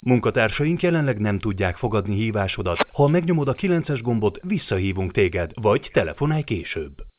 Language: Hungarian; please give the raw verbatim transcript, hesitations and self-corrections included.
Munkatársaink jelenleg nem tudják fogadni hívásodat. Ha megnyomod a kilences gombot, visszahívunk téged, vagy telefonálj később.